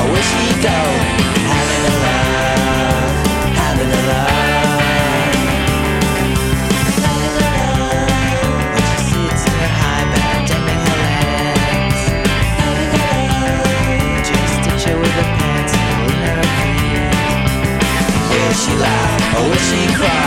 where she go? Having a love, having a love. Having a love. When she sits in her high back, bending her legs. Having a love. Just stitch her with a pencil in her feet. Will she laugh or will she cry?